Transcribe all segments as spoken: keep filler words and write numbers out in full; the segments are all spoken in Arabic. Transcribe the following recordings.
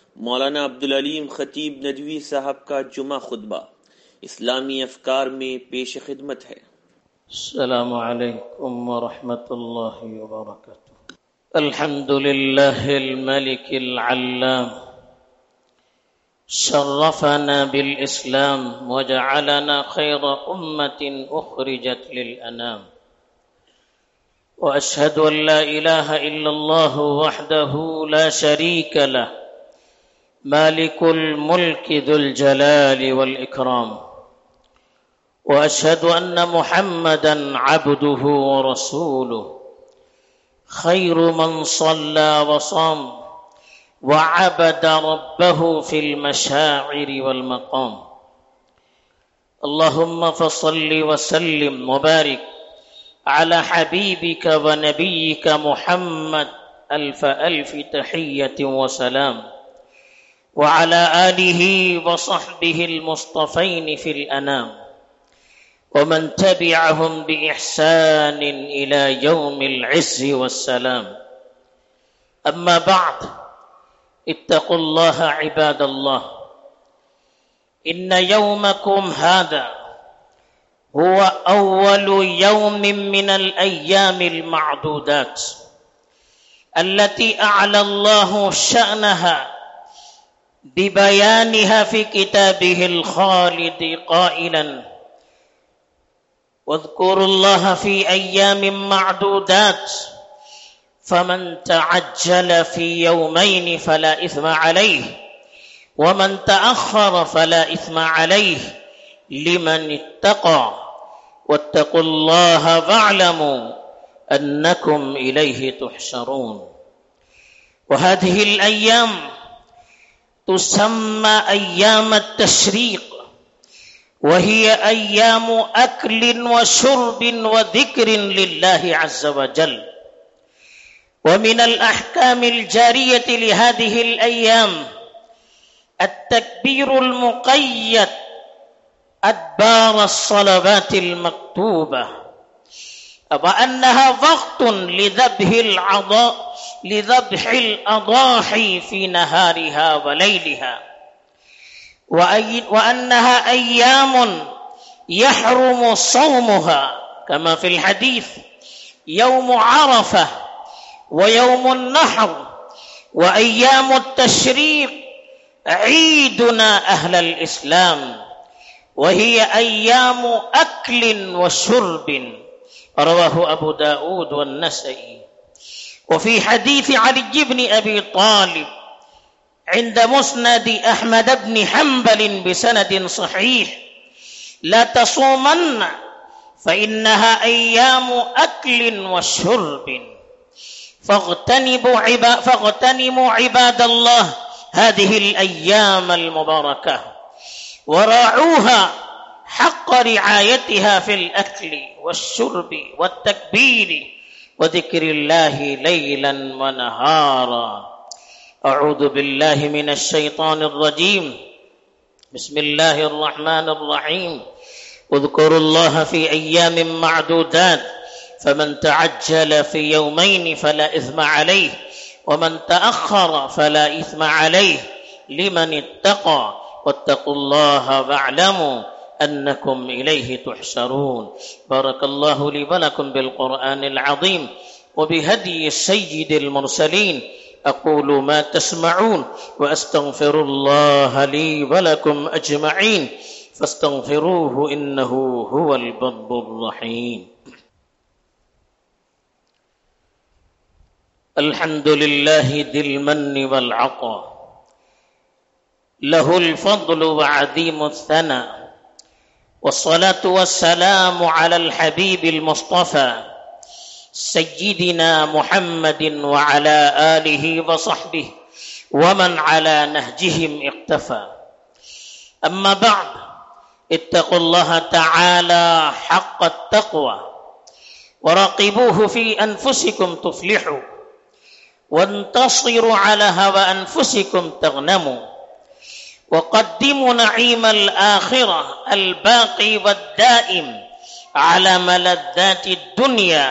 मौलाना अब्दुल अलीम खतीब नदवी साहब का जुमा खुतबा इस्लामी अफकार में पेश खिदमत है। अस्सलामु अलैकुम व रहमतुल्लाहि व बरकातुहू। अल्हम्दुलिल्लाहिल मलिकिल अल्लाम शर्रफना बिल इस्लाम व जअलना खैरा उम्मतिन उखरिजत लिल अनाम व अशहदु अन ला इलाहा इल्लल्लाह वहदहू ला शरीका लह मालिकुल मुल्क दुल जलाली वल इकराम व अशहदु अन्ना मुहम्मदन अब्दुहु व रसूलुहु खैरु मन सल्ला व साम व अबदा रब्बहु फिल मशाइरि वल मकाम। अल्लाहुम्मा फसल्लि व सल्लिम व बारिक अला हबीबिका व नबियिका मुहम्मद अल्फ अल्फ तहिय्यतिन व सलाम व अला आलिहि व सहबिहिल मुस्तफैन फिल अनाम व मन तबिअहुम बि इहसान इला यौमिल इज़्ज़ि वस्सलाम। अम्मा बअद, इत्तक़ुल्लाह इबादल्लाह। इन्न यौमकुम हादा हुवा अव्वलु यौमिन मिनल अय्यामिल मअदूदात अल्लती अअला अल्लाहु शअनहा बिबयानिहा फी किताबिहिल खालिद क़ाइलन वज़्कुरुल्लाह फी अय्यामिन मअदूदात फमन तअज्जल फी यौमैन फला इस्मा अलैहि वमन तअख्खर फला इस्मा अलैहि लिमन इत्तक़ा वत्तक़ुल्लाह वअलमू अन्नकुम इलैहि तुहशरून। वहादिहिल अय्याम तुसम्मा अय्याम अत-तशरीक़ वहिय अय्याम अक्लिन व शुर्बिन व ज़िक्रिन लिल्लाहि अज़्ज़ व जल। व मिनल अहकामिल जारियति लिहादिहिल अय्याम अत-तकबीरुल मुक़य्यद अदबार अस्सलावातिल मक्तूबा व अन्नहा वक़्तुन लिज़ब्हिल अदा लिज़ब्हिल अदाही फी नहारिहा व लैलिहा व अन्नहा अय्यामुन यहरुमु सौमुहा कमा फिल हदीस यौमु अरफा व यौमुन नहर व अय्यामुत तशरीक़ ईदुना अहलल इस्लाम वहिय अय्यामु अक्लिन व शुर्बिन। रवाहु अबू दाऊद व नसई। व फी हदीस अली इब्न अबी तालिब عند مسند أحمد بن حنبل بسند صحيح لا تصومن فإنها أيام أكل وشرب فاغتنموا عباد فاغتنموا عباد الله هذه الأيام المباركة وراعوها حق رعايتها في الأكل والشرب والتكبير وذكر الله ليلا ونهارا. أعوذ بالله من الشيطان الرجيم. بسم الله الرحمن الرحيم. اذكروا الله في أيام معدودات فمن تعجل في يومين فلا إثم عليه ومن تأخر فلا إثم عليه لمن اتقى واتقوا الله واعلموا أنكم إليه تحشرون. بارك الله لي ولكم بالقرآن العظيم وبهدي سيد المرسلين. أقول ما تسمعون وأستغفر الله لي ولكم أجمعين فاستغفروه إنه هو البر الرحيم. الحمد لله ذي المن والعطاء له الفضل وعظيم الثناء والصلاة والسلام على الحبيب المصطفى سيدنا محمد وعلى آله وصحبه ومن على نهجهم اقتفى. أما بعد، اتقوا الله تعالى حق التقوى وراقبوه في أنفسكم تفلحوا وانتصروا على هوى أنفسكم تغنموا وقدموا نعيم الآخرة الباقي والدائم على ملذات الدنيا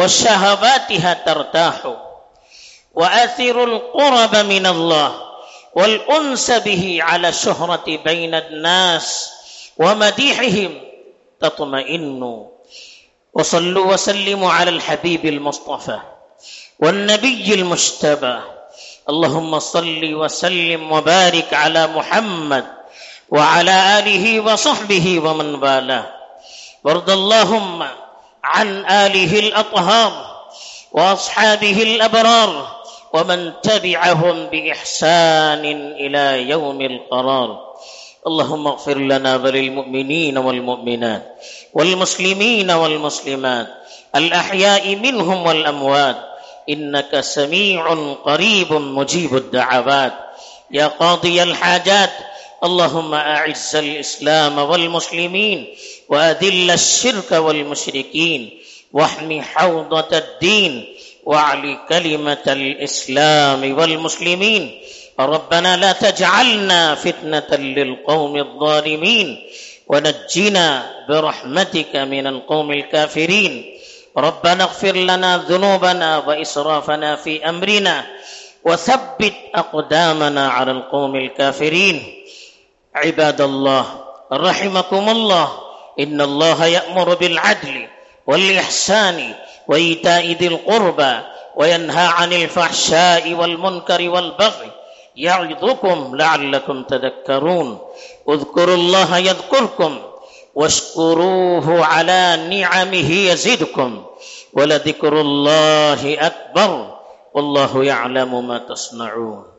وشهواتها ترتاح وآثروا القرب من الله والأنس به على الشهرة بين الناس ومديحهم تطمئن. وصلوا وسلموا على الحبيب المصطفى والنبي المجتبى. اللهم صل وسلم وبارك على محمد وعلى آله وصحبه ومن والاه. وارض اللهم عن آله الأطهار وأصحابه الأبرار ومن تبعهم بإحسان إلى يوم القرار. اللهم اغفر لنا وللمؤمنين والمؤمنات والمسلمين والمسلمات الأحياء منهم والأموات إنك سميع قريب مجيب الدعوات. يا قاضي الحاجات اللهم أعز الإسلام والمسلمين وأذل الشرك والمشركين واحم حوضة الدين واعل كلمة الإسلام والمسلمين. ربنا لا تجعلنا فتنة للقوم الظالمين ونجنا برحمتك من القوم الكافرين. ربنا اغفر لنا ذنوبنا وإسرافنا في أمرنا وثبت أقدامنا على القوم الكافرين. عباد الله رحمكم الله، إن الله يأمر بالعدل والإحسان وإيتاء ذي القربى وينهى عن الفحشاء والمنكر والبغي يعظكم لعلكم تذكرون. اذكروا الله يذكركم واشكروه على نعمه يزدكم ولذكر الله أكبر والله يعلم ما تصنعون.